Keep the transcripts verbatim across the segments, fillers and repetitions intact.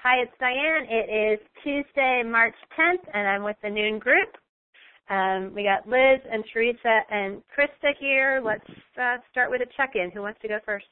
Hi, it's Diane. It is Tuesday, March tenth, and I'm with the Noon Group. Um, we got Liz and Teresa and Krista here. Let's uh, start with a check-in. Who wants to go first?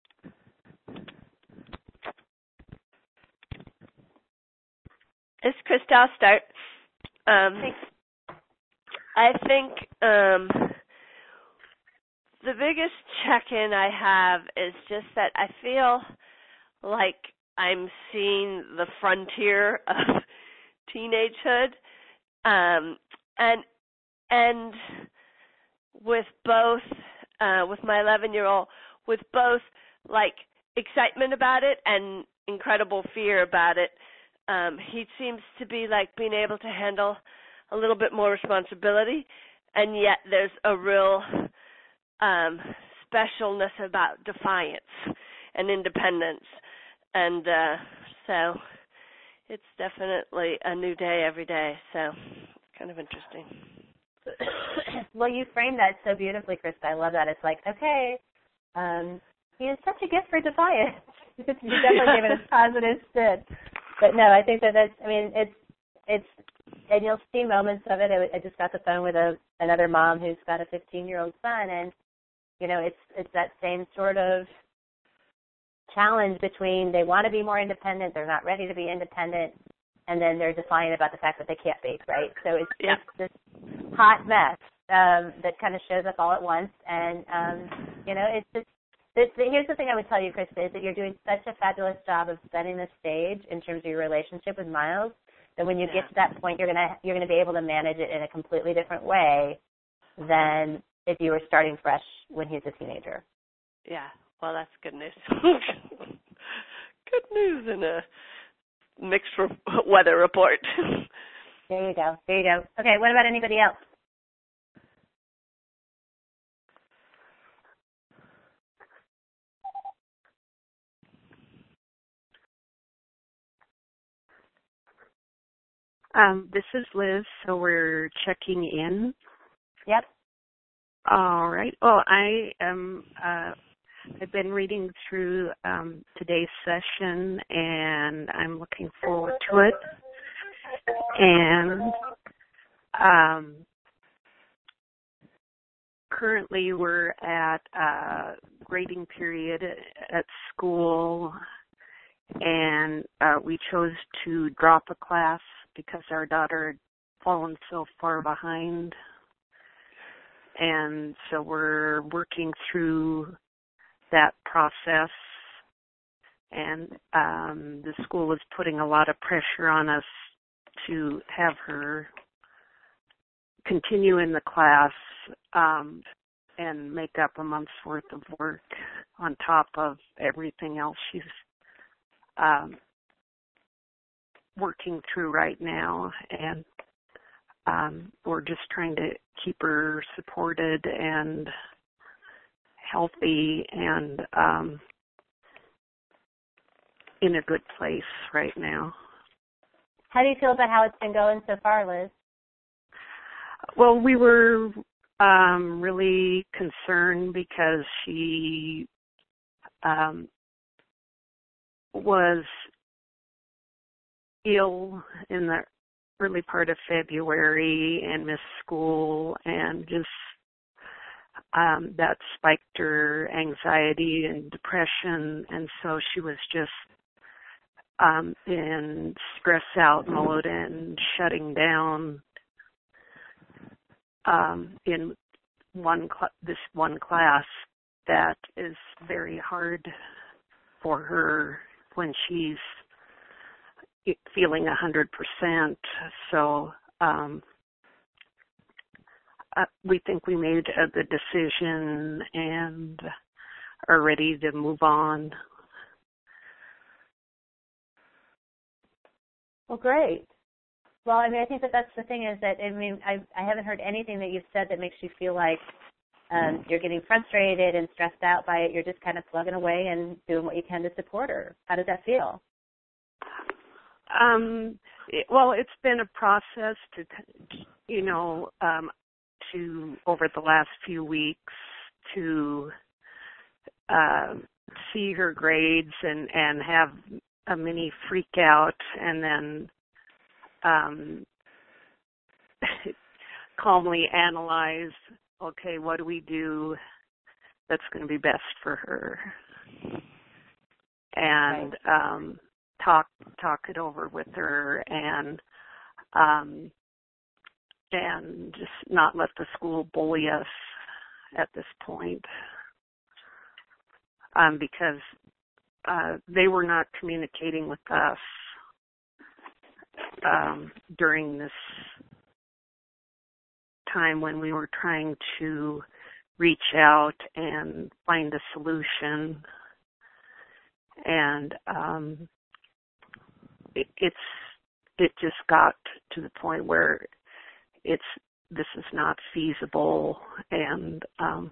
It's Krista. I'll start. Um, Thanks. I think um, the biggest check-in I have is just that I feel like I'm seeing the frontier of teenagehood, um, and and with both uh, with my eleven-year-old, with both like excitement about it and incredible fear about it. Um, he seems to be like being able to handle a little bit more responsibility, and yet there's a real um, specialness about defiance and independence. And uh, so it's definitely a new day every day, so it's kind of interesting. Well, you framed that so beautifully, Krista. I love that. It's like, okay, um, he has such a gift for defiance. You're definitely giving us positive spin. But no, I think that that's, I mean, it's, it's, and you'll see moments of it. I, I just got the phone with a, another mom who's got a fifteen-year-old son, and, you know, it's, it's that same sort of challenge between they want to be more independent, they're not ready to be independent, and then they're defiant about the fact that they can't be, right? So it's yeah. just this hot mess um, that kind of shows up all at once, and, um, you know, it's just, this, here's the thing I would tell you, Krista, is that you're doing such a fabulous job of setting the stage in terms of your relationship with Miles that when you yeah. get to that point, you're gonna you're gonna be able to manage it in a completely different way than if you were starting fresh when he's a teenager. Yeah, well, that's good news. Good news in a mixed re- weather report. There you go. There you go. Okay, what about anybody else? Um, this is Liz, so we're checking in. Yep. All right. Well, I am. Uh, I've been reading through um, today's session, and I'm looking forward to it. And um, currently, we're at a grading period at school, and uh, we chose to drop a class because our daughter had fallen so far behind. And so we're working through that process. And um, the school is putting a lot of pressure on us to have her continue in the class um, and make up a month's worth of work on top of everything else she's um, working through right now, and um, we're just trying to keep her supported and healthy and um, in a good place right now. How do you feel about how it's been going so far, Liz? Well, we were um, really concerned because she um, was ill in the early part of February and missed school, and just um, that spiked her anxiety and depression, and so she was just um, in stress out mode and shutting down um, in one cl- this one class that is very hard for her when she's feeling a hundred percent. So um, uh, we think we made a good decision and are ready to move on. Well, great. Well, I mean, I think that that's the thing is that, I mean, I, I haven't heard anything that you've said that makes you feel like um, you're getting frustrated and stressed out by it. You're just kind of plugging away and doing what you can to support her. How does that feel? Um, it, well, it's been a process to, you know, um, to over the last few weeks to uh, see her grades and, and have a mini freak out and then um, calmly analyze, okay, what do we do that's going to be best for her? And right. um, talk talk it over with her and um, and just not let the school bully us at this point. Um, because uh, they were not communicating with us um, during this time when we were trying to reach out and find a solution. And um, it, it's it just got to the point where it's this is not feasible, and um,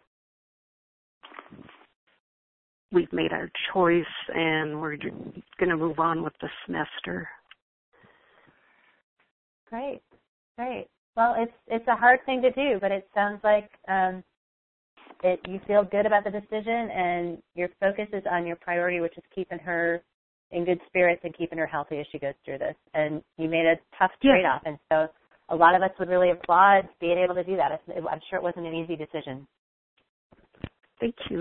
we've made our choice, and we're going to move on with the semester. Great, great. Well, it's it's a hard thing to do, but it sounds like um, it you feel good about the decision, and your focus is on your priority, which is keeping her in good spirits and keeping her healthy as she goes through this. And you made a tough trade-off, yeah. And so a lot of us would really applaud being able to do that. I'm sure it wasn't an easy decision. Thank you.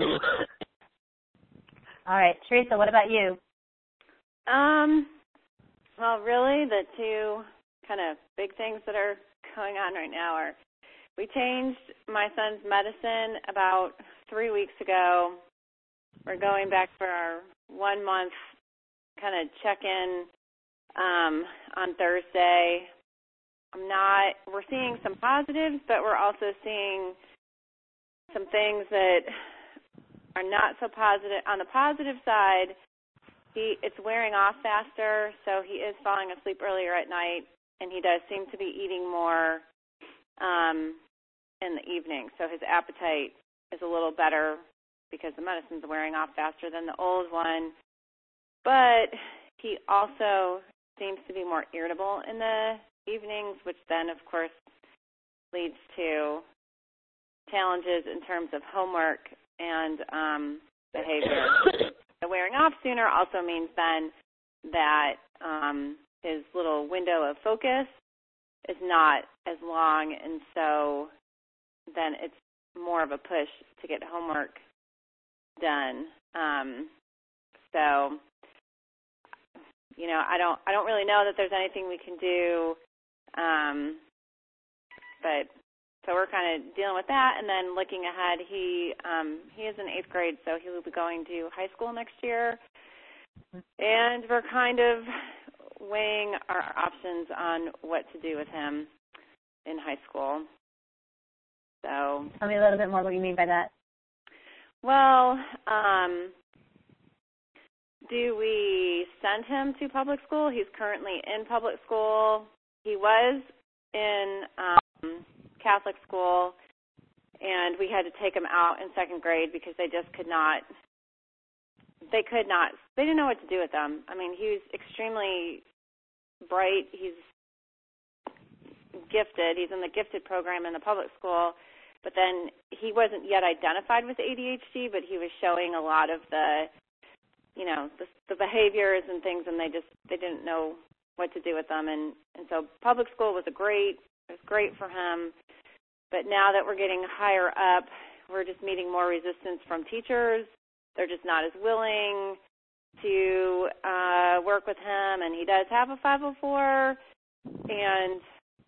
All right, Teresa, what about you? Um, well, really, the two kind of big things that are going on right now are we changed my son's medicine about three weeks ago. We're going back for our one-month kind of check-in um, on Thursday. I'm not, we're seeing some positives, but we're also seeing some things that are not so positive. On the positive side, he it's wearing off faster, so he is falling asleep earlier at night, and he does seem to be eating more um, in the evening. So his appetite is a little better because the medicine's wearing off faster than the old one. But he also seems to be more irritable in the evenings, which then, of course, leads to challenges in terms of homework and um, behavior. The wearing off sooner also means then that um, his little window of focus is not as long, and so then it's more of a push to get homework done. Um, so, you know, I don't, I don't really know that there's anything we can do, um, but so we're kind of dealing with that, and then looking ahead, he um, he is in eighth grade, so he will be going to high school next year, and we're kind of weighing our options on what to do with him in high school. So tell me a little bit more what you mean by that. Well, um, do we send him to public school? He's currently in public school. He was in um, Catholic school, and we had to take him out in second grade because they just could not, they could not, they didn't know what to do with him. I mean, he was extremely bright. He's gifted. He's in the gifted program in the public school, but then he wasn't yet identified with A D H D, but he was showing a lot of the, you know, the, the behaviors and things, and they just, they didn't know what to do with them. And, and so public school was a great, it was great for him. But now that we're getting higher up, we're just meeting more resistance from teachers. They're just not as willing to uh, work with him, and he does have a five oh four, and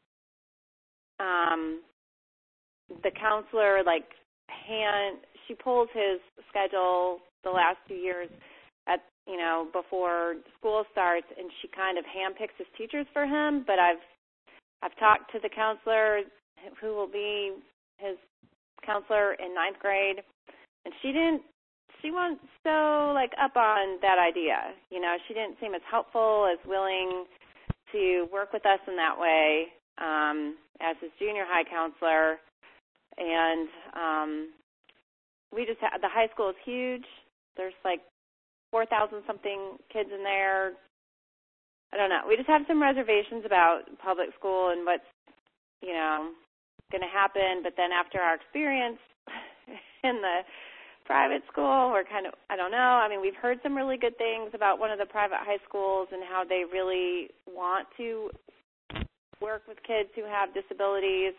um, the counselor, like, hand, she pulls his schedule the last few years at, you know, before school starts, and she kind of handpicks his teachers for him, but I've I've talked to the counselor who will be his counselor in ninth grade, and she didn't, she wasn't so, like, up on that idea. You know, she didn't seem as helpful, as willing to work with us in that way um, as his junior high counselor. And um, we just, ha- the high school is huge. There's, like, four thousand something kids in there. I don't know. We just have some reservations about public school and what's, you know, going to happen. But then after our experience in the private school. We're kind of, I don't know. I mean, we've heard some really good things about one of the private high schools and how they really want to work with kids who have disabilities.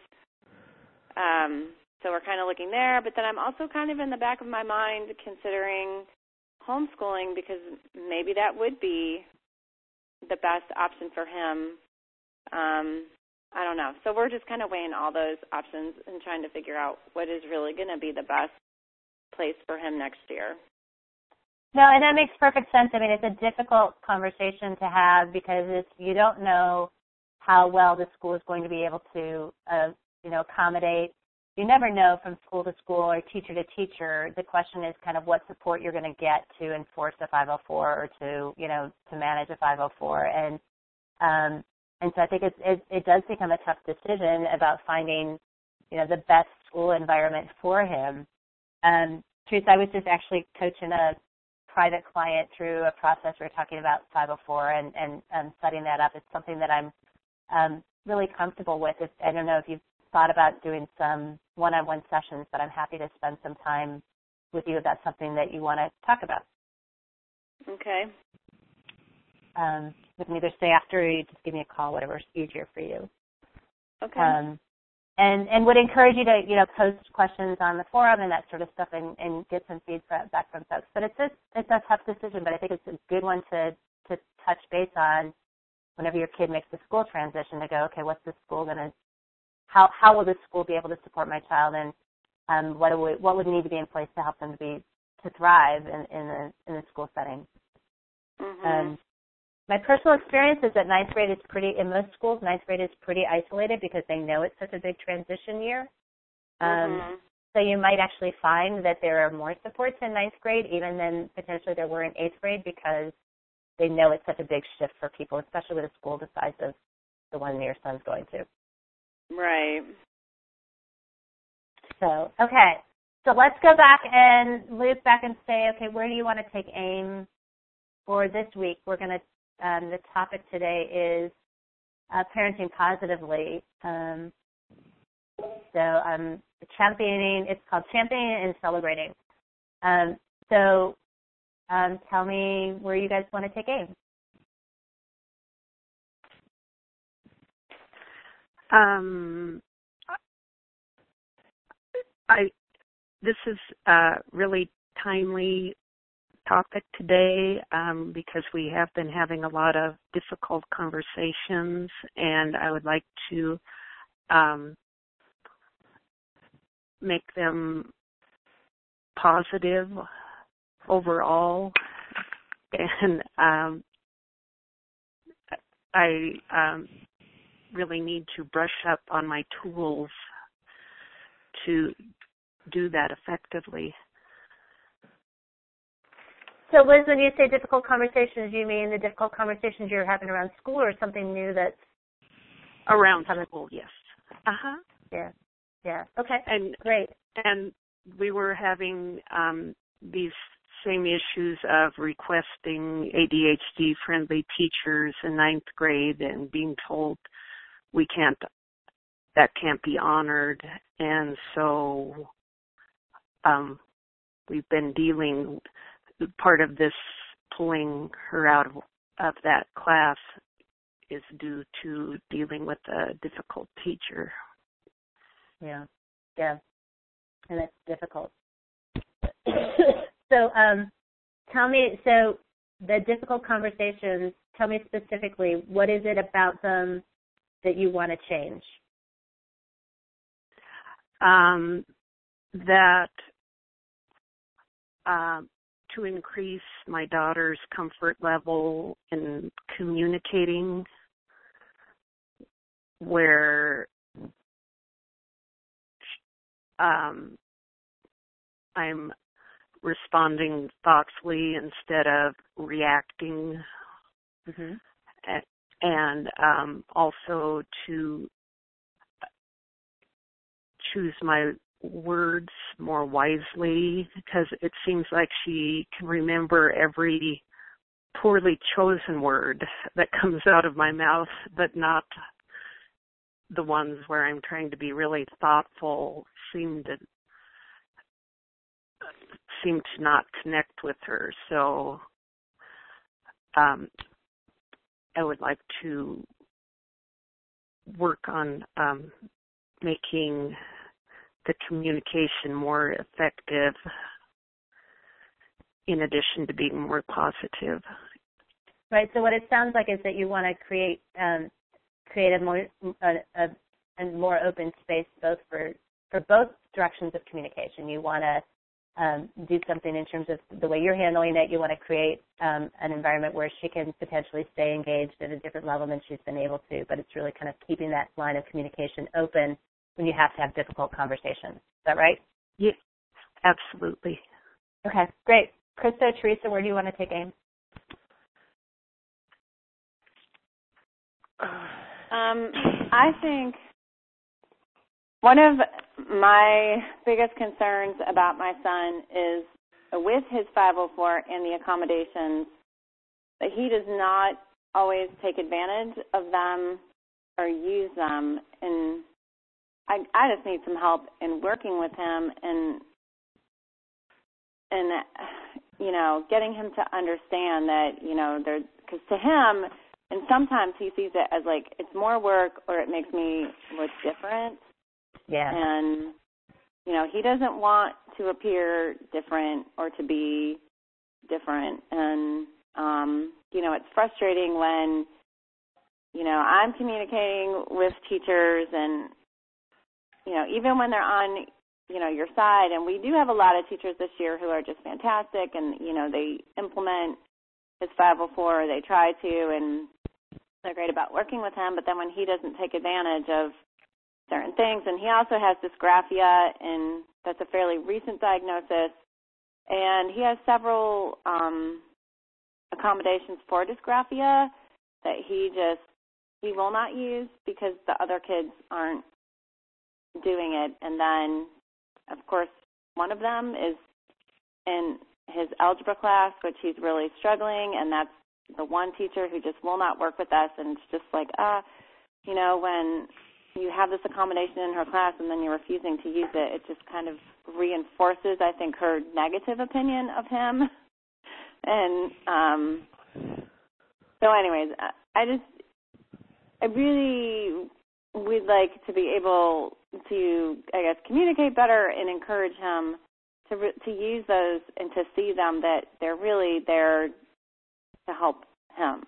Um, so we're kind of looking there. But then I'm also kind of in the back of my mind considering homeschooling, because maybe that would be the best option for him. Um, I don't know. So we're just kind of weighing all those options and trying to figure out what is really going to be the best place for him next year. No, and that makes perfect sense. I mean, it's a difficult conversation to have because it's, you don't know how well the school is going to be able to, uh, you know, accommodate. You never know from school to school or teacher to teacher. The question is kind of what support you're going to get to enforce a five oh four or to, you know, to manage a five oh four. And um, and so I think it's, it, it does become a tough decision about finding, you know, the best school environment for him. Um, Teresa, I was just actually coaching a private client through a process. We were talking about five oh four and, and, and setting that up. It's something that I'm um, really comfortable with. If, I don't know if you've thought about doing some one-on-one sessions, but I'm happy to spend some time with you if that's something that you want to talk about. Okay. Um, we can either stay after or you just give me a call, whatever's easier for you. Okay. Um, and and would encourage you to, you know, post questions on the forum and that sort of stuff and, and get some feedback back from folks. But it's a, it's a tough decision, but I think it's a good one to, to touch base on whenever your kid makes the school transition, to go, okay, what's the school going to, how how will this school be able to support my child, and um, what, would, what would need to be in place to help them to be, to thrive in, in, the, in the school setting. Mm-hmm. Um, my personal experience is that ninth grade is pretty, in most schools, ninth grade is pretty isolated because they know it's such a big transition year. Um, mm-hmm. So you might actually find that there are more supports in ninth grade even than potentially there were in eighth grade, because they know it's such a big shift for people, especially with a school the size of the one your son's going to. Right. So, okay. So let's go back and loop back and say, okay, where do you want to take AIM for this week? We're going to, um, the topic today is uh, parenting positively. Um, so um, championing, it's called championing and celebrating. Um, so um, tell me where you guys want to take AIM. Um, I this is a really timely topic today um, because we have been having a lot of difficult conversations, and I would like to um, make them positive overall. And um, I um, really need to brush up on my tools to do that effectively. So, Liz, when you say difficult conversations, you mean the difficult conversations you're having around school, or something new that's around school? Yes. Uh huh. Yeah. Yeah. Okay. And great. And we were having um, these same issues of requesting A D H D-friendly teachers in ninth grade and being told we can't, that can't be honored. And so um, we've been dealing, part of this pulling her out of, of that class is due to dealing with a difficult teacher. Yeah, yeah, and that's difficult. So um, tell me, so the difficult conversations, tell me specifically, what is it about them that you want to change? Um, that uh, to increase my daughter's comfort level in communicating, where um, I'm responding thoughtfully instead of reacting, mm-hmm. and um, also to choose my words more wisely, because it seems like she can remember every poorly chosen word that comes out of my mouth, but not the ones where I'm trying to be really thoughtful seem to seemed to not connect with her. So um, I would like to work on um, making the communication more effective in addition to being more positive. Right. So what it sounds like is that you want to create um, create a more a, a, a more open space both for for both directions of communication. You want to um, do something in terms of the way you're handling it. You want to create um, an environment where she can potentially stay engaged at a different level than she's been able to. But it's really kind of keeping that line of communication open when you have to have difficult conversations. Is that right? Yeah, absolutely. Okay, great. Krista, Teresa, where do you want to take aim? Um, I think one of my biggest concerns about my son is with his five oh four and the accommodations that he does not always take advantage of them or use them. And I, I just need some help in working with him and, and you know, getting him to understand that, you know, there, because to him, and sometimes he sees it as like it's more work or it makes me look different. Yeah. And, you know, he doesn't want to appear different or to be different. And, um, you know, it's frustrating when, you know, I'm communicating with teachers and, you know, even when they're on, you know, your side, and we do have a lot of teachers this year who are just fantastic and, you know, they implement his five oh four, they try to, and they're great about working with him, but then when he doesn't take advantage of certain things, and he also has dysgraphia, and that's a fairly recent diagnosis, and he has several um, accommodations for dysgraphia that he just, he will not use because the other kids aren't doing it. And then, of course, one of them is in his algebra class, which he's really struggling, and that's the one teacher who just will not work with us, and it's just like, ah, uh, you know, when you have this accommodation in her class and then you're refusing to use it, it just kind of reinforces, I think, her negative opinion of him. And um, so anyways, I just, I really would like to be able to, I guess, communicate better and encourage him to to use those and to see them that they're really there to help him.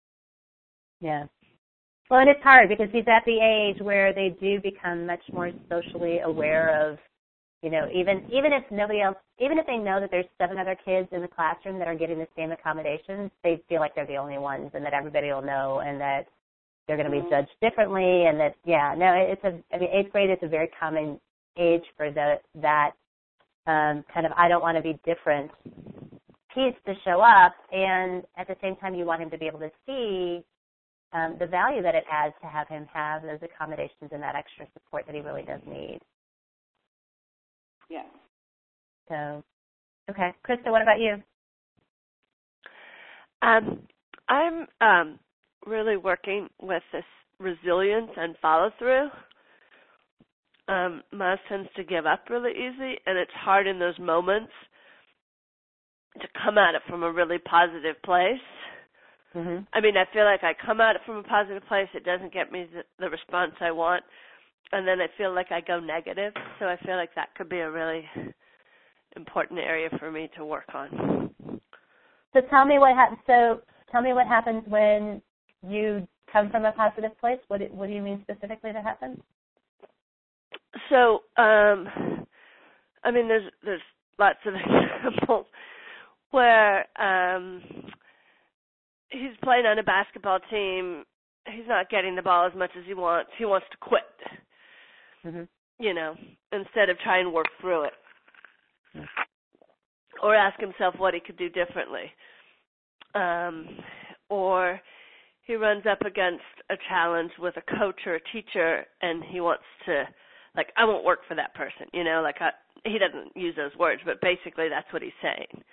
Yeah. Well, and it's hard because he's at the age where they do become much more socially aware of, you know, even even if nobody else, even if they know that there's seven other kids in the classroom that are getting the same accommodations, they feel like they're the only ones and that everybody will know and that they're going to be judged differently and that, yeah, no, it's a, I mean, eighth grade is a very common age for the, that um, kind of I don't want to be different piece to show up, and at the same time you want him to be able to see um, the value that it adds to have him have those accommodations and that extra support that he really does need. Yeah. So, okay. Krista, what about you? Um, I'm um, really working with this resilience and follow-through. Um, Miles tends to give up really easy, and it's hard in those moments to come at it from a really positive place. Mm-hmm. I mean, I feel like I come at it from a positive place. It doesn't get me the, the response I want, and then I feel like I go negative. So I feel like that could be a really important area for me to work on. So tell me what happens. So tell me what happens when you come from a positive place. What do, what do you mean specifically that happens? So, um, I mean, there's there's lots of examples where um, he's playing on a basketball team. He's not getting the ball as much as he wants. He wants to quit, mm-hmm. you know, instead of try and work through it. Mm-hmm. Or ask himself what he could do differently. Um, or he runs up against a challenge with a coach or a teacher, and he wants to, like, I won't work for that person, you know, like I, he doesn't use those words, but basically that's what he's saying.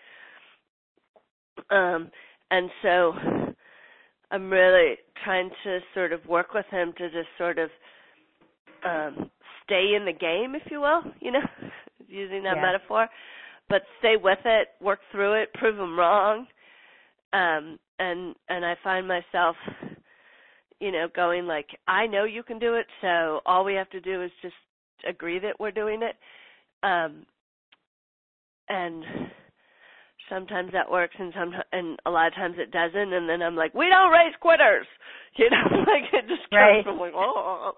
Um, and so I'm really trying to sort of work with him to just sort of um, stay in the game, if you will, you know, using that yeah. metaphor, but stay with it, work through it, prove them wrong. Um, and, and I find myself, you know, going like, I know you can do it, so all we have to do is just agree that we're doing it. Um, and sometimes that works, and some, and a lot of times it doesn't. And then I'm like, we don't raise quitters, you know, like it just comes right. from like, oh.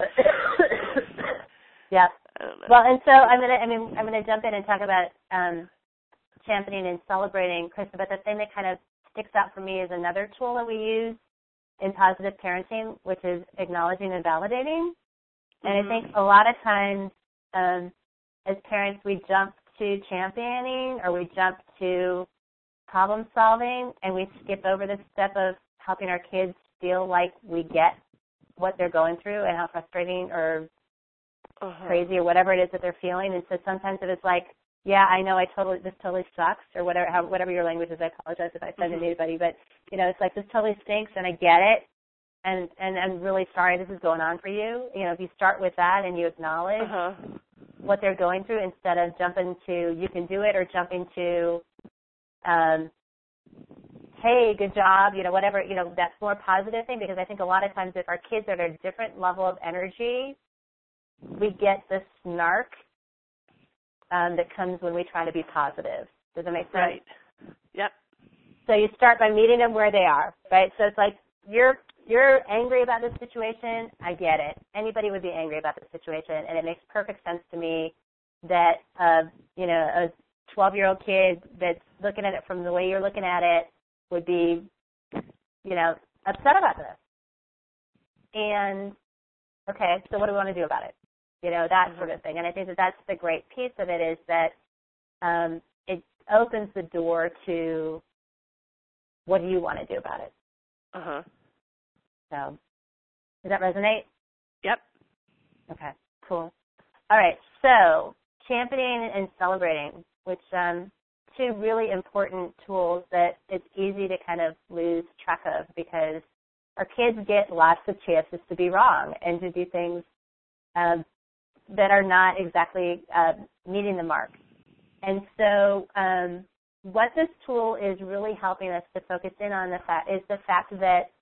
Yeah. I don't know. Well, and so I'm gonna, I mean, I'm gonna jump in and talk about um, championing and celebrating, Krista. But the thing that kind of sticks out for me is another tool that we use in positive parenting, which is acknowledging and validating. And Mm-hmm. I think a lot of times, um, as parents, we jump to championing or we jump to problem solving, and we skip over the step of helping our kids feel like we get what they're going through and how frustrating or uh-huh. crazy or whatever it is that they're feeling. And so sometimes if it's like, yeah, I know I totally, this totally sucks, or whatever, how, whatever your language is, I apologize if I offended mm-hmm. anybody, but, you know, it's like, this totally stinks and I get it, and, and I'm really sorry this is going on for you. You know, if you start with that and you acknowledge uh-huh. what they're going through instead of jumping to, you can do it, or jumping to, um, hey, good job, you know, whatever, you know, that's more positive thing, because I think a lot of times if our kids are at a different level of energy, we get this snark um, that comes when we try to be positive. Does that make sense? Right. Yep. So you start by meeting them where they are, right? So it's like, you're you're angry about this situation. I get it. Anybody would be angry about this situation, and it makes perfect sense to me that, uh, you know, a twelve-year-old kid that's looking at it from the way you're looking at it would be, you know, upset about this. And, okay, so what do we want to do about it? You know, that sort of thing. And I think that that's the great piece of it, is that um, it opens the door to, what do you want to do about it? Uh-huh. So, does that resonate? Yep. Okay, cool. All right, so championing and celebrating, which um, two really important tools that it's easy to kind of lose track of, because our kids get lots of chances to be wrong and to do things um, that are not exactly uh, meeting the mark. And so um, what this tool is really helping us to focus in on the fact is the fact that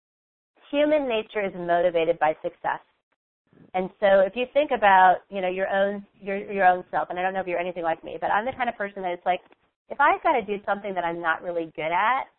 human nature is motivated by success. And so if you think about, you know, your own your your own self, and I don't know if you're anything like me, but I'm the kind of person that it's like, if I've got to do something that I'm not really good at,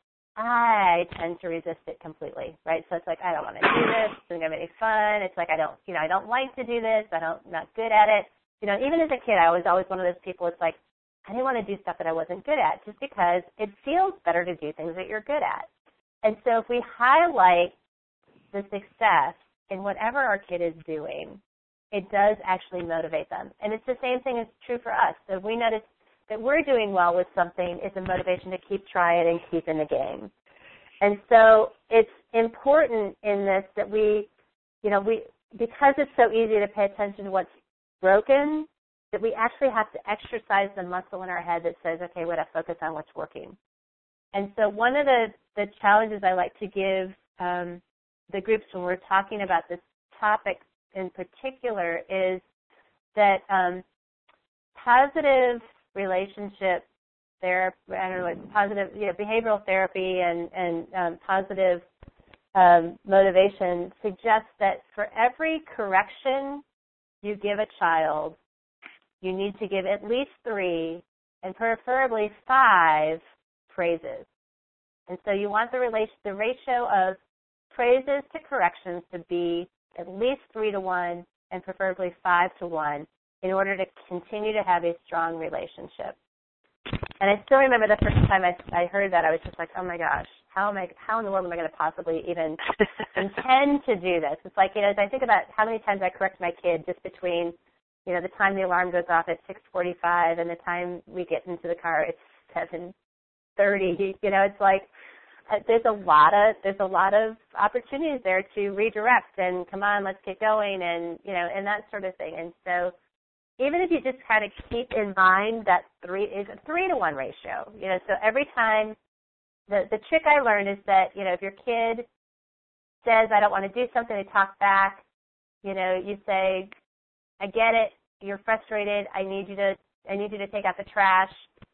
I tend to resist it completely, right? So it's like, I don't want to do this. It's not going to be fun. It's like, I don't, you know, I don't like to do this. I don't, I'm not good at it. You know, even as a kid, I was always one of those people. It's like, I didn't want to do stuff that I wasn't good at, just because it feels better to do things that you're good at. And so if we highlight the success in whatever our kid is doing, it does actually motivate them. And it's the same thing is true for us. So if we notice that we're doing well with something, it's a motivation to keep trying and keep in the game. And so it's important in this that we, you know, we, because it's so easy to pay attention to what's broken, that we actually have to exercise the muscle in our head that says, okay, we got to focus on what's working. And so one of the, the challenges I like to give um, the groups when we're talking about this topic in particular is that um, positive relationship therapy, I don't know, what, positive, you know, behavioral therapy and, and um, positive um, motivation suggests that for every correction you give a child, you need to give at least three and preferably five praises. And so you want the relation, the ratio of praises to corrections to be at least three to one and preferably five to one in order to continue to have a strong relationship. And I still remember the first time I, I heard that, I was just like, oh my gosh, how am I, how in the world am I going to possibly even intend to do this? It's like, you know, as I think about how many times I correct my kid just between, you know, the time the alarm goes off at six forty-five and the time we get into the car at seven thirty, you know, it's like, there's a lot of there's a lot of opportunities there to redirect and come on, let's get going, and you know, and that sort of thing. And so, even if you just kind of keep in mind that three is a three to one ratio, you know, so every time the the trick I learned is that, you know, if your kid says I don't want to do something, they talk back, you know, you say, I get it, you're frustrated, I need you to I need you to take out the trash.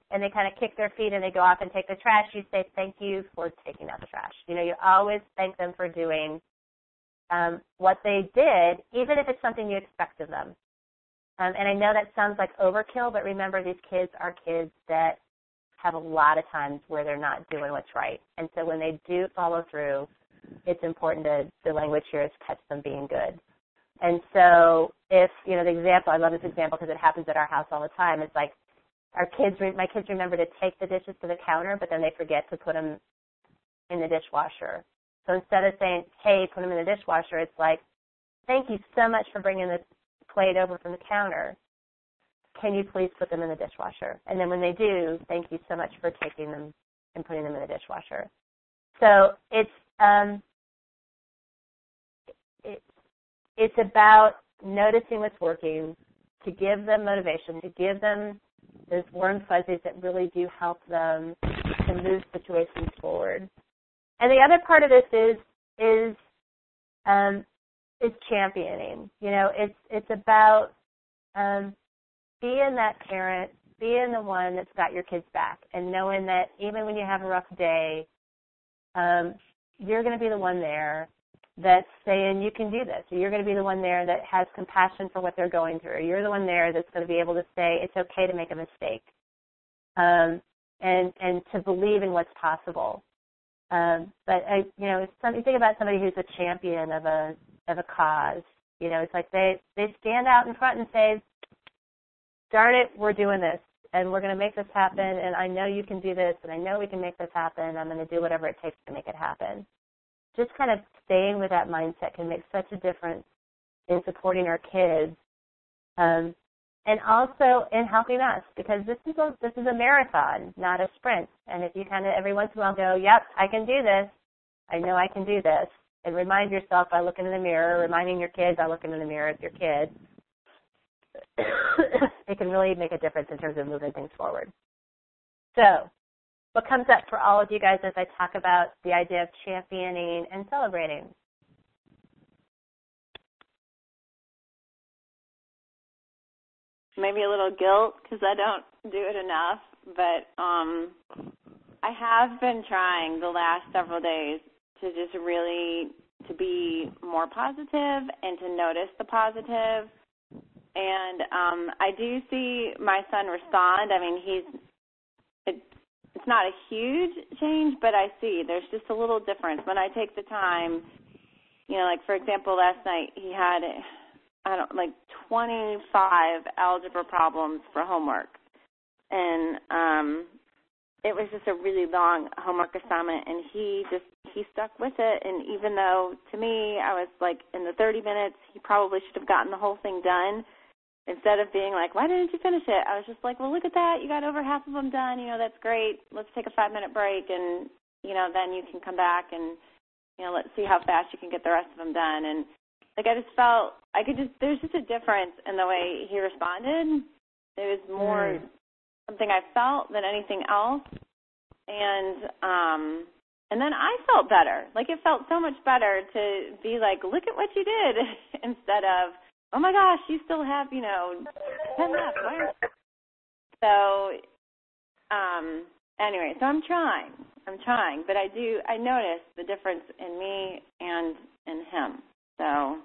and they kind of kick their feet and they go off and take the trash, you say thank you for taking out the trash. You know, you always thank them for doing um, what they did, even if it's something you expect of them. Um, and I know that sounds like overkill, but remember, these kids are kids that have a lot of times where they're not doing what's right. And so when they do follow through, it's important to, the language here is catch them being good. And so if, you know, the example, I love this example because it happens at our house all the time. It's like our kids, my kids remember to take the dishes to the counter, but then they forget to put them in the dishwasher. So instead of saying, hey, put them in the dishwasher, it's like, thank you so much for bringing this plate over from the counter. Can you please put them in the dishwasher? And then when they do, thank you so much for taking them and putting them in the dishwasher. So it's um, it, it's about noticing what's working, to give them motivation, to give them those warm fuzzies that really do help them to move situations forward. And the other part of this is is um, is championing. You know, it's it's about um, being that parent, being the one that's got your kids back, and knowing that even when you have a rough day, um, you're going to be the one there that's saying you can do this. Or you're going to be the one there that has compassion for what they're going through. Or you're the one there that's going to be able to say it's okay to make a mistake, um, and and to believe in what's possible. Um, but I, you know, it's some, you think about somebody who's a champion of a of a cause. You know, it's like they they stand out in front and say, "Darn it, we're doing this, and we're going to make this happen. And I know you can do this, and I know we can make this happen. I'm going to do whatever it takes to make it happen." Just kind of staying with that mindset can make such a difference in supporting our kids, um, and also in helping us, because this is a this is a marathon, not a sprint. And if you kind of every once in a while go, "Yep, I can do this. I know I can do this," and remind yourself by looking in the mirror, reminding your kids by looking in the mirror with your kids, it can really make a difference in terms of moving things forward. So, what comes up for all of you guys as I talk about the idea of championing and celebrating? Maybe a little guilt because I don't do it enough, but um, I have been trying the last several days to just really to be more positive and to notice the positive. And um, I do see my son respond. I mean, he's it, it's not a huge change, but I see there's just a little difference when I take the time. You know, like for example, last night he had I don't like twenty-five algebra problems for homework, and um, it was just a really long homework assignment, and he just he stuck with it. And even though to me I was like in the thirty minutes, he probably should have gotten the whole thing done. Instead of being like, why didn't you finish it? I was just like, well, look at that. You got over half of them done. You know, that's great. Let's take a five-minute break, and, you know, then you can come back and, you know, let's see how fast you can get the rest of them done. And, like, I just felt I could just – there's just a difference in the way he responded. It was more mm. something I felt than anything else. And um, and then I felt better. Like, it felt so much better to be like, look at what you did instead of, oh, my gosh, you still have, you know, ten left. Why? So, um, anyway, so I'm trying. I'm trying. But I do, I notice the difference in me and in him. So.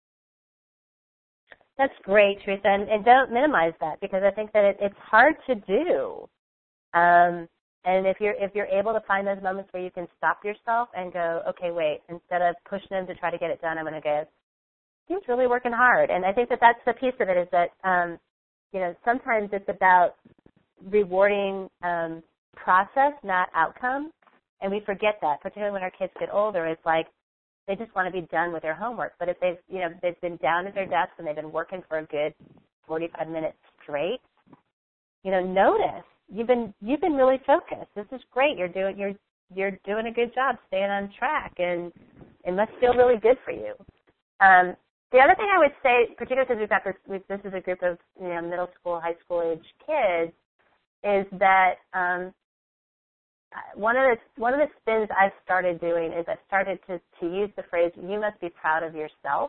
That's great, Teresa. And, and don't minimize that, because I think that it, it's hard to do. Um, and if you're if you're able to find those moments where you can stop yourself and go, okay, wait, instead of pushing them to try to get it done, I'm going to go, he's really working hard. And I think that that's the piece of it is that, um, you know, sometimes it's about rewarding um, process, not outcome. And we forget that, particularly when our kids get older. It's like they just want to be done with their homework. But if they've, you know, they've been down at their desk and they've been working for a good forty-five minutes straight, you know, notice you've been you've been really focused. This is great. You're doing you're you're doing a good job staying on track, and it must feel really good for you. Um, The other thing I would say, particularly because we've got this, we've, this is a group of you know middle school, high school age kids, is that um, one of the one of the spins I've started doing is I've started to, to use the phrase "you must be proud of yourself"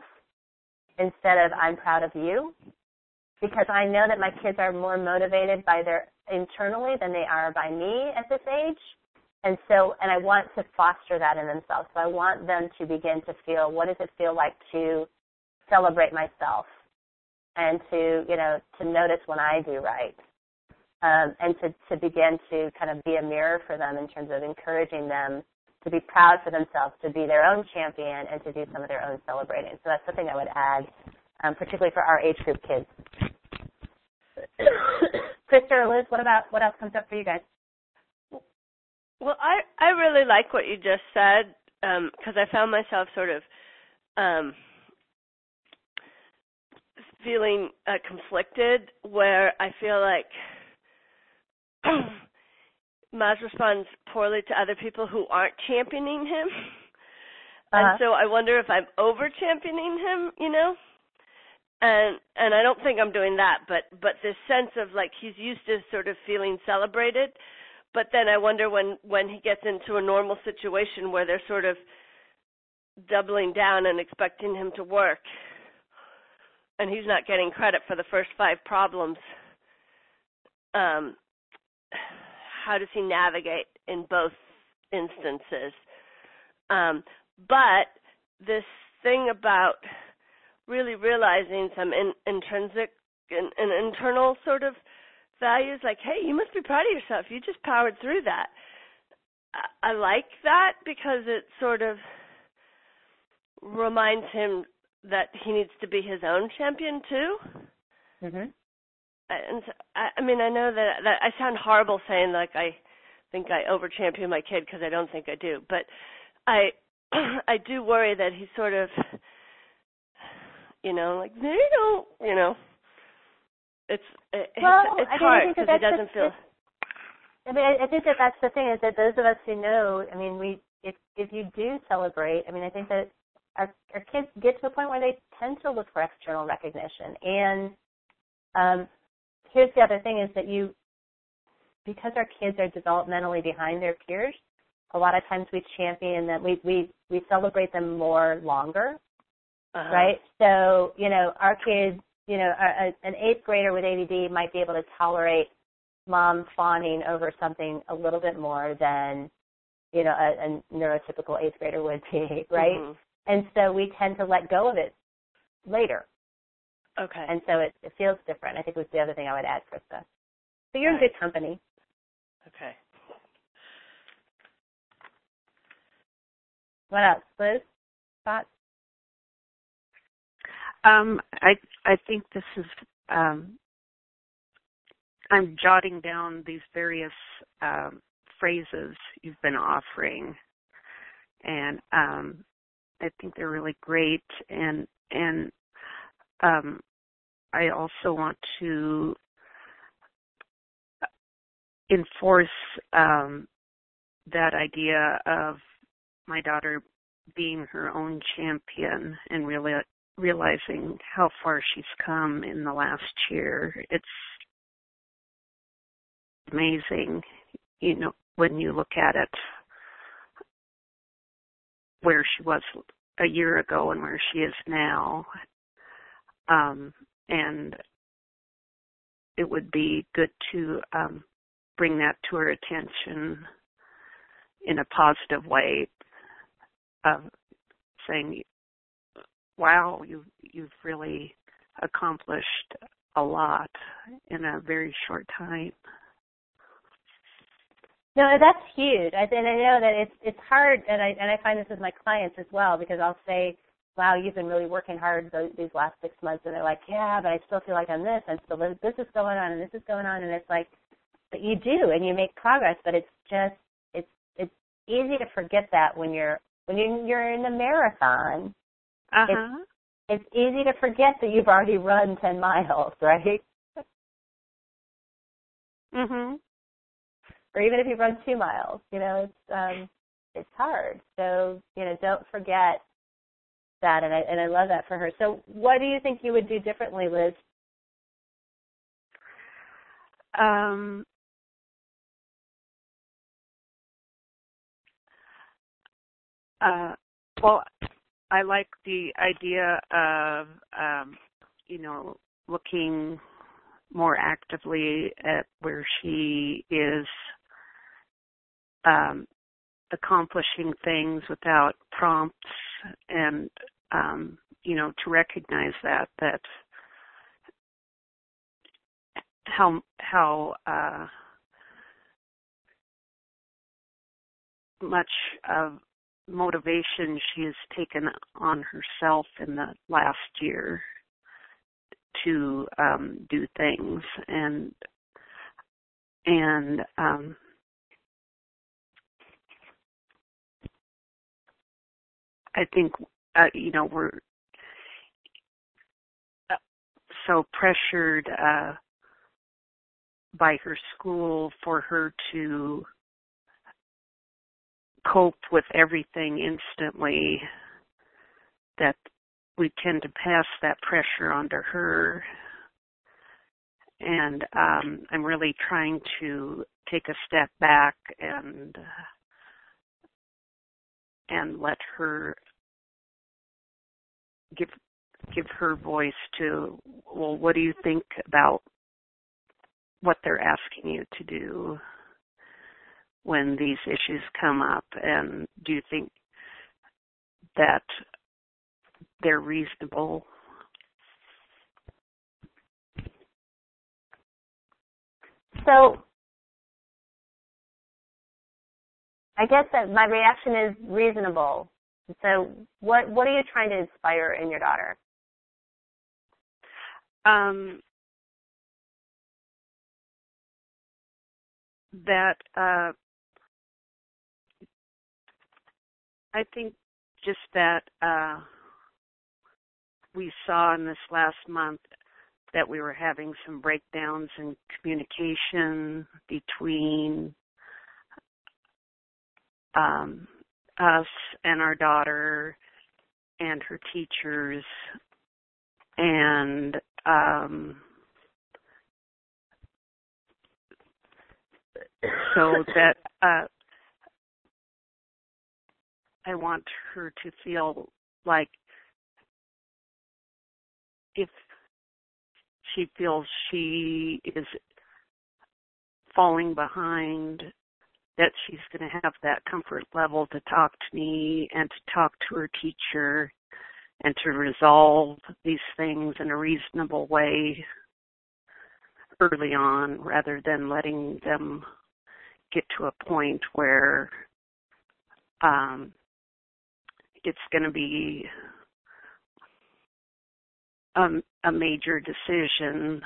instead of "I'm proud of you," because I know that my kids are more motivated by their internally than they are by me at this age. And so, and I want to foster that in themselves. So I want them to begin to feel, what does it feel like to celebrate myself and to, you know, to notice when I do right. Um, and to, to begin to kind of be a mirror for them in terms of encouraging them to be proud for themselves, to be their own champion, and to do some of their own celebrating. So that's something I would add, um, particularly for our age group kids. Krista or Liz, what about what else comes up for you guys? Well, I, I really like what you just said because um, I found myself sort of um, feeling uh, conflicted where I feel like Maz responds poorly to other people who aren't championing him. Uh-huh. And so I wonder if I'm over-championing him, you know? And and I don't think I'm doing that, but, but this sense of like he's used to sort of feeling celebrated. But then I wonder when, when he gets into a normal situation where they're sort of doubling down and expecting him to work, and he's not getting credit for the first five problems, um, how does he navigate in both instances? Um, but this thing about really realizing some in, intrinsic and, and internal sort of values, like, hey, you must be proud of yourself. You just powered through that. I, I like that because it sort of reminds him that he needs to be his own champion too. Mm-hmm. And so, I, I mean, I know that, that I sound horrible saying like I think I over champion my kid because I don't think I do, but I I do worry that he's sort of, you know, like they don't, you know. It's it's, well, it's I mean, hard because he doesn't feel. I mean, I, I think that that's the thing is that those of us who know, I mean, we if if you do celebrate, I mean, I think that our our kids get to a point where they tend to look for external recognition. And um, here's the other thing is that you, because our kids are developmentally behind their peers, a lot of times we champion them, we we we celebrate them more longer, uh-huh. right? So you know, our kids. You know, a, an eighth grader with A D D might be able to tolerate mom fawning over something a little bit more than, you know, a, a neurotypical eighth grader would be, right? Mm-hmm. And so we tend to let go of it later. Okay. And so it, it feels different. I think was the other thing I would add, Krista. So you're right. in good company. Okay. What else, Liz? Thoughts? Um, I I think this is um, I'm jotting down these various um, phrases you've been offering, and um, I think they're really great. And and um, I also want to enforce um, that idea of my daughter being her own champion and really. realizing how far she's come in the last year. It's amazing, you know, when you look at it, where she was a year ago and where she is now. Um, and it would be good to um, bring that to her attention in a positive way, of saying, wow, you, you've really accomplished a lot in a very short time. No, that's huge. I, and I know that it's it's hard, and I and I find this with my clients as well, because I'll say, wow, you've been really working hard those, these last six months, and they're like, yeah, but I still feel like I'm this, and still this is going on, and this is going on, and it's like, but you do, and you make progress, but it's just, it's it's easy to forget that when you're when you're, you're in a marathon. Uh-huh. It's, it's easy to forget that you've already run ten miles, right? Mhm. Or even if you run two miles, you know, it's um, it's hard. So, you know, don't forget that, and I and I love that for her. So, what do you think you would do differently, Liz? Um. Uh. Well, I like the idea of, um, you know, looking more actively at where she is um, accomplishing things without prompts, and um, you know, to recognize that that how how uh, much of motivation she has taken on herself in the last year to um, do things, and and um, I think uh, you know we're so pressured uh, by her school for her to cope with everything instantly that we tend to pass that pressure onto her. And um, I'm really trying to take a step back and and let her give give her voice to, well, what do you think about what they're asking you to do when these issues come up, and do you think that they're reasonable? So I guess that my reaction is reasonable. So what what are you trying to inspire in your daughter? Um, that uh, I think just that uh, we saw in this last month that we were having some breakdowns in communication between um, us and our daughter and her teachers, and um, so that uh, I want her to feel like if she feels she is falling behind, that she's going to have that comfort level to talk to me and to talk to her teacher and to resolve these things in a reasonable way early on, rather than letting them get to a point where um, it's going to be a, a major decision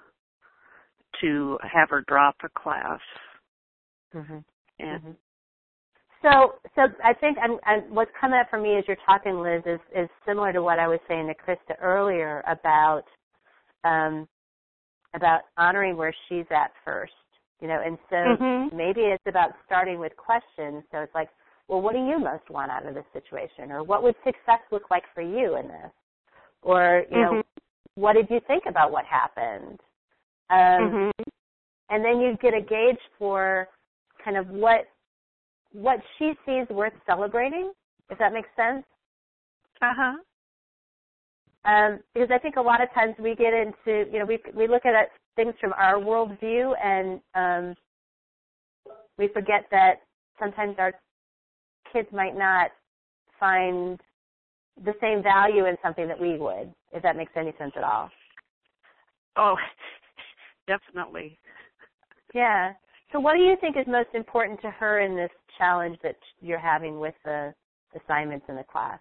to have her drop a class. Mm-hmm. And mm-hmm. So, so I think I'm, I'm, what's coming up for me as you're talking, Liz, is, is similar to what I was saying to Krista earlier about um, about honoring where she's at first, you know. And so mm-hmm. maybe it's about starting with questions. So it's like, well, what do you most want out of this situation, or what would success look like for you in this, or you mm-hmm. know, what did you think about what happened? Um, mm-hmm. And then you get a gauge for kind of what. what she sees worth celebrating, if that makes sense. Uh-huh. Um, because I think a lot of times we get into, you know, we we look at it, things from our worldview, and um, we forget that sometimes our kids might not find the same value in something that we would, if that makes any sense at all. Oh, definitely. Yeah. So what do you think is most important to her in this challenge that you're having with the assignments in the class?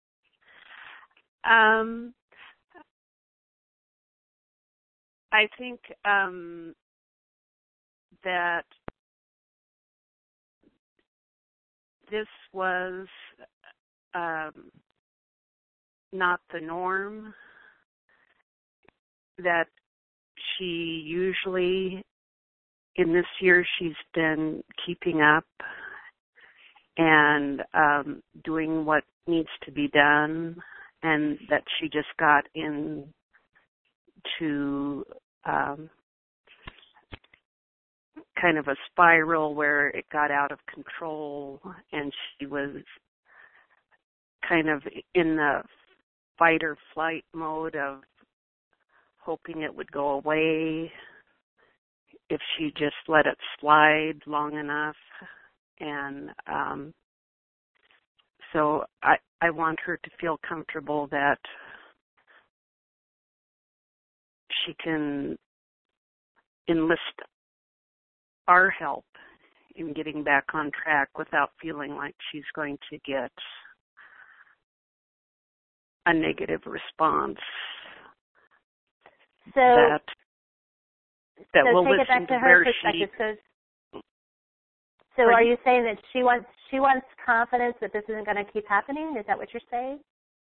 Um, I think um, that this was um, not the norm, that she usually, in this year, she's been keeping up and um, doing what needs to be done, and that she just got into um, kind of a spiral where it got out of control, and she was kind of in the fight or flight mode of hoping it would go away if she just let it slide long enough. And um, so I, I want her to feel comfortable that she can enlist our help in getting back on track without feeling like she's going to get a negative response. So that that so will take listen it back to to her where perspective. she. So, so are you saying that she wants she wants confidence that this isn't going to keep happening? Is that what you're saying?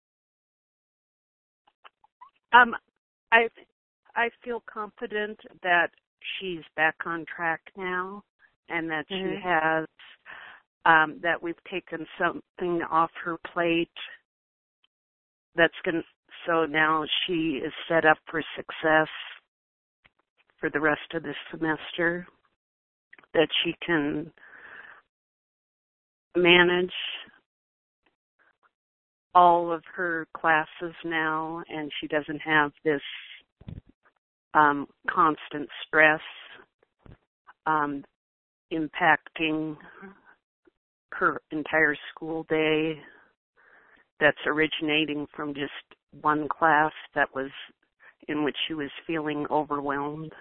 Um, I I feel confident that she's back on track now, and that Mm-hmm. she has um, that we've taken something off her plate. That's going so now she is set up for success for the rest of this semester. That she can manage all of her classes now, and she doesn't have this um, constant stress um, impacting her entire school day that's originating from just one class that was in which she was feeling overwhelmed.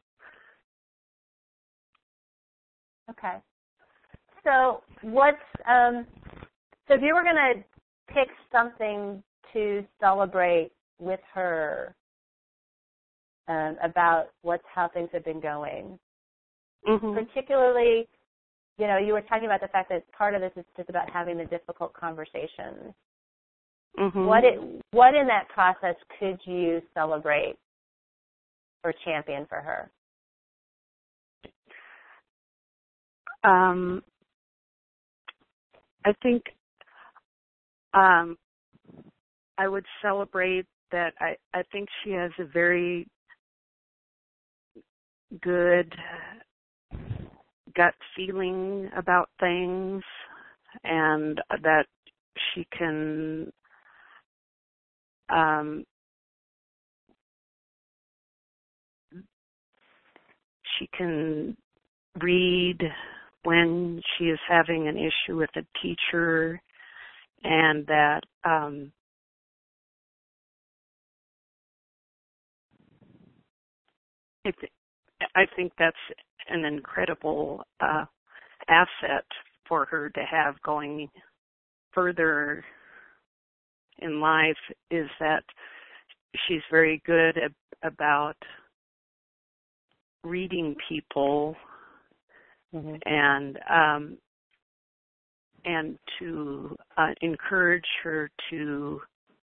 Okay. So what's um, so if you were going to pick something to celebrate with her um, about what's how things have been going, Mm-hmm. particularly, you know, you were talking about the fact that part of this is just about having the difficult conversations. Mm-hmm. What it, what in that process could you celebrate or champion for her? Um, I think um, I would celebrate that I, I think she has a very good gut feeling about things, and that she can um, she can read when she is having an issue with a teacher, and that um, I, th- I think that's an incredible uh, asset for her to have going further in life, is that she's very good ab- about reading people, Mm-hmm. and um, and to uh, encourage her to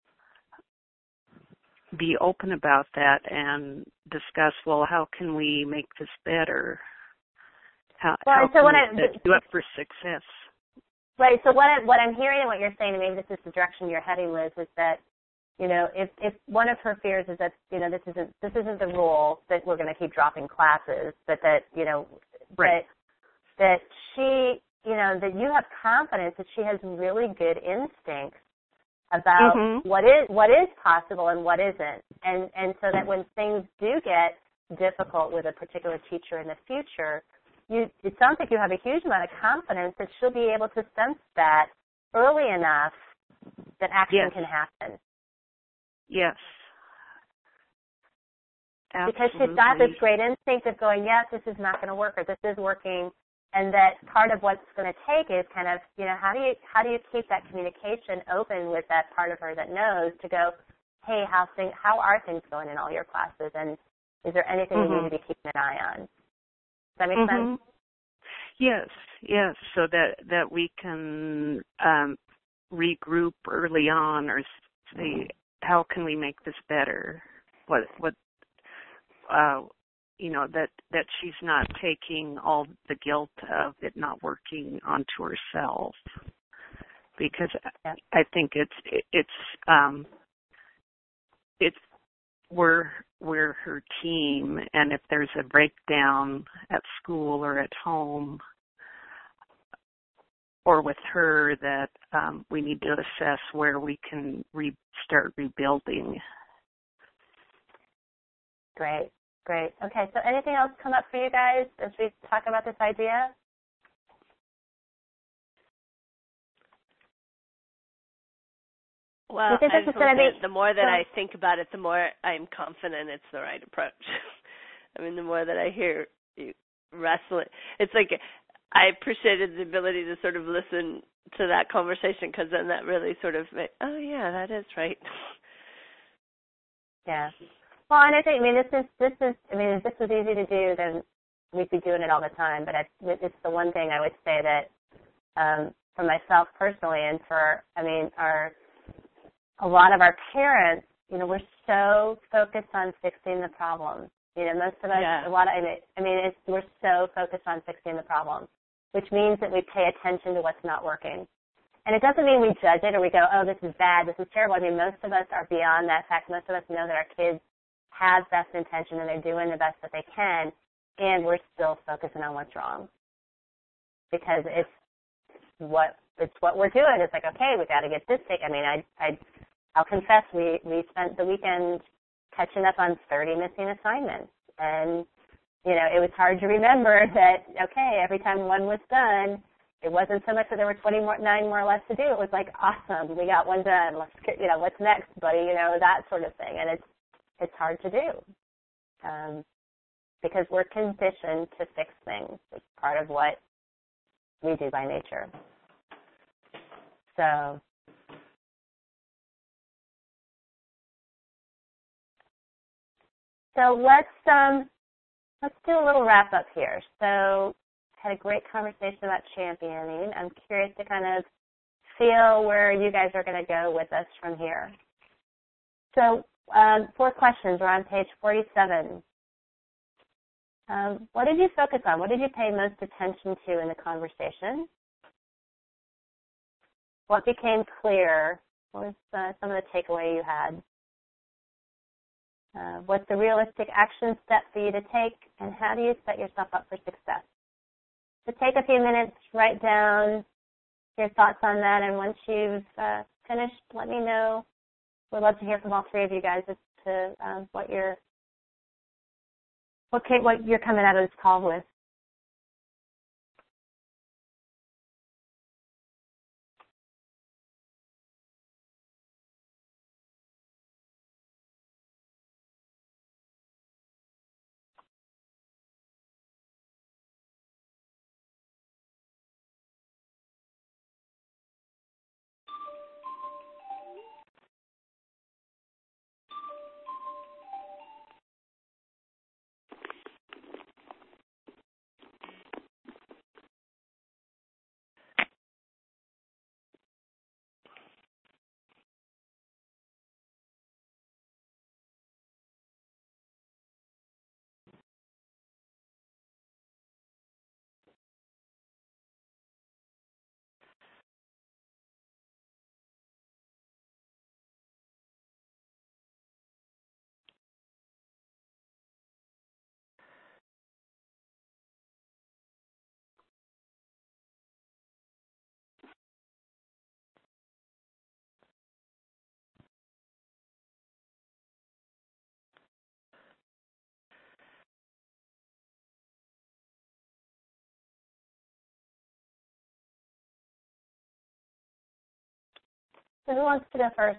be open about that and discuss, well, how can we make this better? How, Well, how so can what we I, set you up for success? right. So what I, what I'm hearing and what you're saying, and maybe this is the direction you're heading, Liz, is that, you know, if if one of her fears is that, you know, this isn't this isn't the rule that we're going to keep dropping classes, but that, you know, Right. that that she, you know, that you have confidence that she has really good instincts about Mm-hmm. what is what is possible and what isn't, and and so that when things do get difficult with a particular teacher in the future, you it sounds like you have a huge amount of confidence that she'll be able to sense that early enough that action Yes. can happen. Yes. Because Absolutely. she's got this great instinct of going, yes, this is not going to work, or this is working, and that part of what's going to take is kind of, you know, how do you how do you keep that communication open with that part of her that knows to go, hey, how thing how are things going in all your classes, and is there anything Mm-hmm. we need to be keeping an eye on? Does that make Mm-hmm. sense? Yes, yes, so that that we can um, regroup early on, or say, how can we make this better? What what uh, you know, that that she's not taking all the guilt of it not working onto herself, because Yeah. I think it's it's um, it's we're we're her team, and if there's a breakdown at school or at home or with her, that um, we need to assess where we can re- start rebuilding. Great, great. Okay, so anything else come up for you guys as we talk about this idea? Well, think I this just is gonna want to be- say, the more that so- I think about it, the more I'm confident it's the right approach. I mean, the more that I hear you wrestling, it's like I appreciated the ability to sort of listen to that conversation, because then that really sort of made, oh yeah, that is right. Yeah. Well, and I think, I mean, this is, this is, I mean, if this was easy to do, then we'd be doing it all the time. But I, it's the one thing I would say that, um, for myself personally, and for, I mean, our, a lot of our parents, you know, we're so focused on fixing the problem. You know, most of us, Yeah. a lot of, I mean, I mean it's, we're so focused on fixing the problem, which means that we pay attention to what's not working. And it doesn't mean we judge it or we go, oh, this is bad, this is terrible. I mean, most of us are beyond that fact. Most of us know that our kids have best intention and they're doing the best that they can, and we're still focusing on what's wrong. Because it's what it's what we're doing. It's like, okay, we got to get this thing. I mean, I, I, I'll confess, we, we spent the weekend catching up on thirty missing assignments. And, you know, it was hard to remember that, okay, every time one was done, it wasn't so much that there were twenty-nine more left to do. It was like, awesome, we got one done. Let's get, you know, what's next, buddy? You know, that sort of thing. And it's it's hard to do um, because we're conditioned to fix things. It's part of what we do by nature. So, so let's um, let's do a little wrap up here. So. Had a great conversation about championing. I'm curious to kind of feel where you guys are going to go with us from here. So um, four questions. We're on page forty-seven. Um, what did you focus on? What did you pay most attention to in the conversation? What became clear? What was uh, some of the takeaway you had? Uh, what's the realistic action step for you to take, and how do you set yourself up for success? So take a few minutes, write down your thoughts on that, and once you've uh, finished, let me know. We'd love to hear from all three of you guys as to um, what you're what, what you're coming out of this call with. So who wants to go first?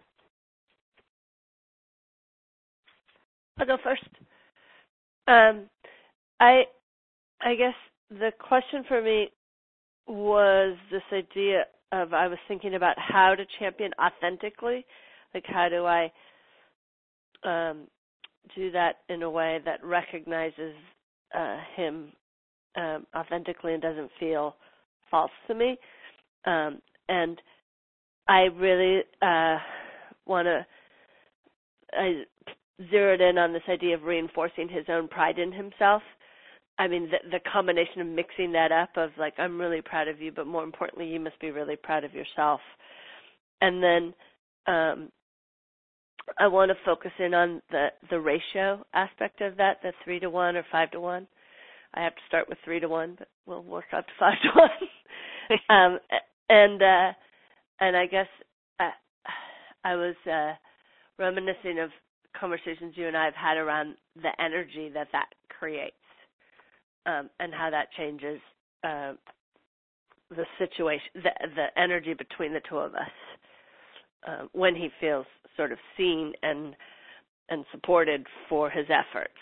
I'll go first. Um, I I guess the question for me was this idea of, I was thinking about how to champion authentically, like how do I um, do that in a way that recognizes uh, him um, authentically and doesn't feel false to me. Um, and I really uh, want to, I zeroed in on this idea of reinforcing his own pride in himself. I mean, the, the combination of mixing that up of like, I'm really proud of you, but more importantly, you must be really proud of yourself. And then um, I want to focus in on the, the ratio aspect of that, the three to one or five to one. I have to start with three to one, but we'll work up to five to one. um, and uh, and I guess I, I was uh, reminiscing of conversations you and I have had around the energy that that creates, um, and how that changes uh, the situation, the, the energy between the two of us uh, when he feels sort of seen and and supported for his efforts.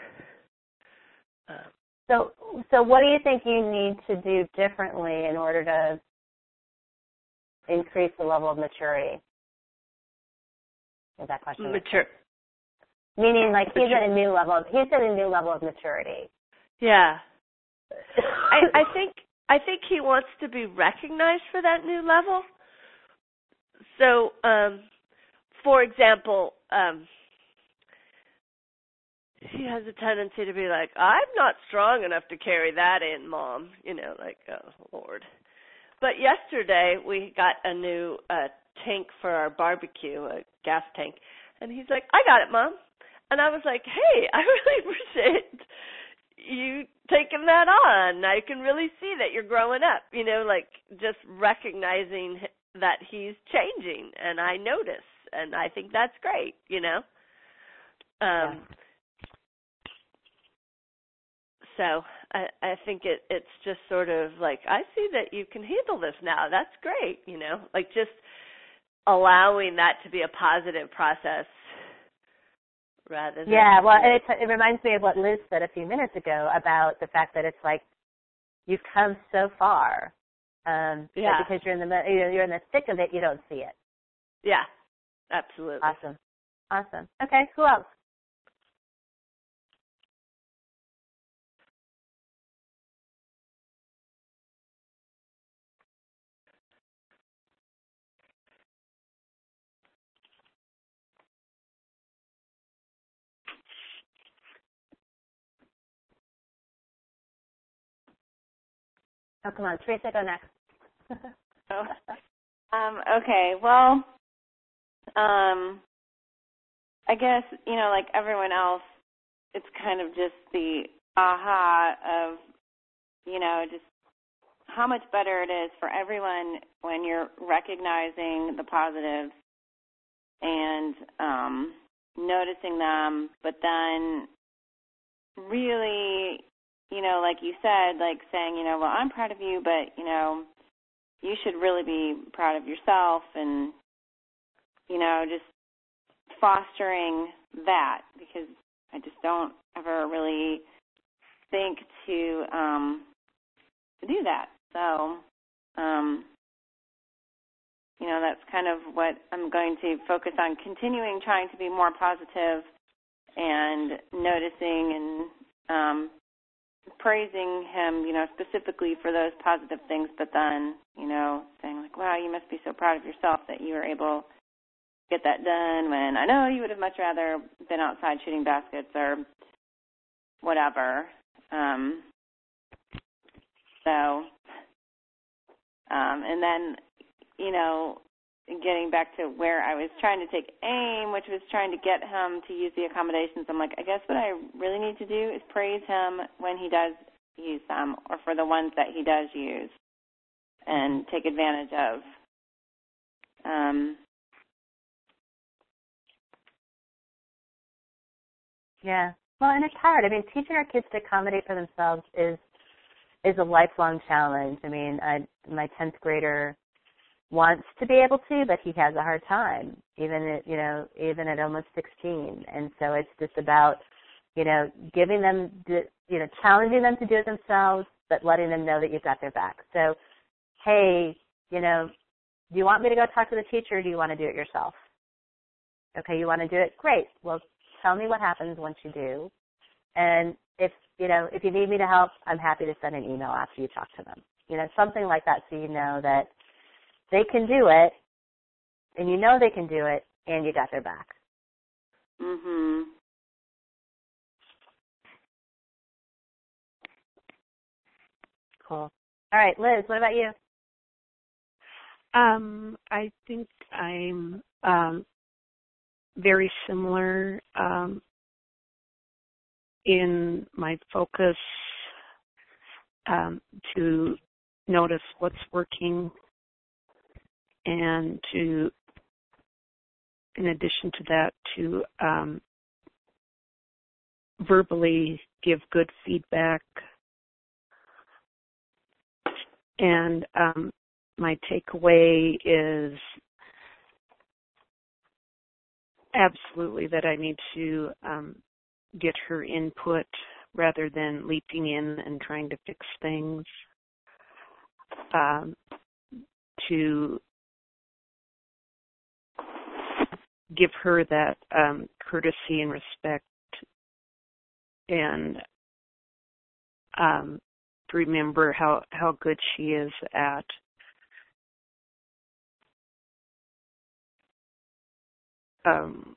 Uh, so, so what do you think you need to do differently in order to increase the level of maturity? Is that question mature? Meaning, like he's mature. at a new level. Of, he's at a new level of maturity. Yeah, I, I think I think he wants to be recognized for that new level. So, um, for example, um, he has a tendency to be like, "I'm not strong enough to carry that in, Mom." You know, like, oh Lord. But yesterday we got a new uh, tank for our barbecue, a gas tank, and he's like, "I got it, Mom." And I was like, "Hey, I really appreciate you taking that on. I can really see that you're growing up." You know, like just recognizing that he's changing, and I notice, and I think that's great. You know. Um, yeah. So I, I think it, it's just sort of like, I see that you can handle this now. That's great, you know, like just allowing that to be a positive process rather than. Yeah, well, it, it reminds me of what Liz said a few minutes ago about the fact that it's like you've come so far. Um, yeah. Because you're in the you're in the thick of it, you don't see it. Yeah, absolutely. Awesome. Awesome. Okay, who else? Oh, come on, Teresa, go next. oh. Um, okay, well, um, I guess, you know, like everyone else, it's kind of just the aha of, you know, just how much better it is for everyone when you're recognizing the positives and um, noticing them, but then really, you know, like you said, like saying, you know, well, I'm proud of you, but, you know, you should really be proud of yourself and, you know, just fostering that because I just don't ever really think to um, to do that. So, um, you know, that's kind of what I'm going to focus on, continuing trying to be more positive and noticing and um, praising him, you know, specifically for those positive things, but then, you know, saying like, wow, you must be so proud of yourself that you were able to get that done when I know you would have much rather been outside shooting baskets or whatever. Um, so, um, and then, you know, getting back to where I was trying to take aim, which was trying to get him to use the accommodations, I'm like, I guess what I really need to do is praise him when he does use them or for the ones that he does use and take advantage of. Um, Yeah. Well, and it's hard. I mean, teaching our kids to accommodate for themselves is is a lifelong challenge. I mean, I, my tenth grader wants to be able to, but he has a hard time, even at, you know, even at almost sixteen. And so it's just about, you know, giving them, the, you know, challenging them to do it themselves, but letting them know that you've got their back. So, hey, you know, do you want me to go talk to the teacher or do you want to do it yourself? Okay, you want to do it? Great. Well, tell me what happens once you do. And if, you know, if you need me to help, I'm happy to send an email after you talk to them. You know, something like that so you know that they can do it, and you know they can do it, and you got their back. mhm. Cool. All right, Liz, what about you? Um, I think I'm um, very similar um, in my focus um, to notice what's working and to in addition to that, to um, verbally give good feedback. And um, my takeaway is absolutely that I need to um, get her input rather than leaping in and trying to fix things. Um, to give her that um, courtesy and respect, and um, remember how, how good she is at um,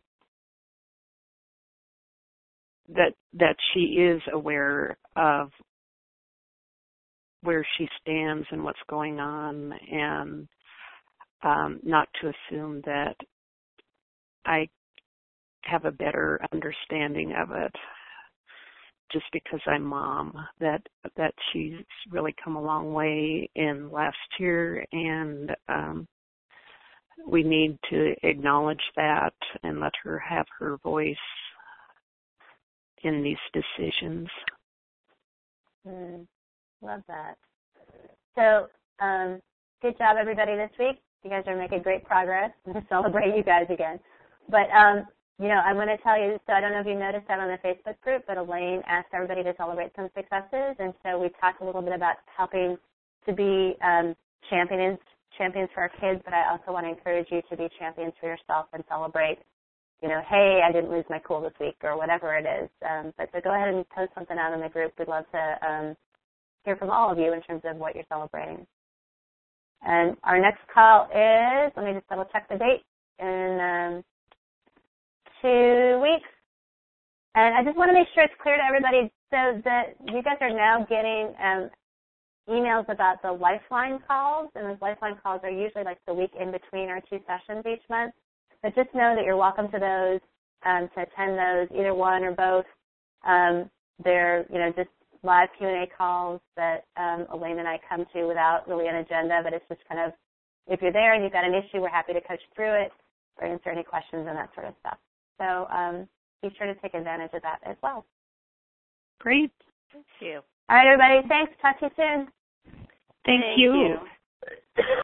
that that she is aware of where she stands and what's going on, and um, not to assume that I have a better understanding of it just because I'm mom, that that she's really come a long way in last year, and um, we need to acknowledge that and let her have her voice in these decisions. Mm, love that. So, um, good job, everybody, this week. You guys are making great progress. I'm going to celebrate you guys again. But, um, you know, I'm going to tell you, so I don't know if you noticed that on the Facebook group, but Elaine asked everybody to celebrate some successes, and so we talked a little bit about helping to be um, champions, champions for our kids, but I also want to encourage you to be champions for yourself and celebrate, you know, hey, I didn't lose my cool this week, or whatever it is. Um, but so go ahead and post something out in the group. We'd love to um, hear from all of you in terms of what you're celebrating. And our next call is, let me just double check the date, in um, two weeks. And I just want to make sure it's clear to everybody so that you guys are now getting um, emails about the Lifeline calls, and those Lifeline calls are usually like the week in between our two sessions each month. But just know that you're welcome to those, um, to attend those, either one or both. Um, they're, you know, just live Q and A calls that um, Elaine and I come to without really an agenda, but it's just kind of, if you're there and you've got an issue, we're happy to coach through it or answer any questions and that sort of stuff. So um, be sure to take advantage of that as well. Great. Thank you. All right, everybody. Thanks. Talk to you soon. Thank, Thank you. you.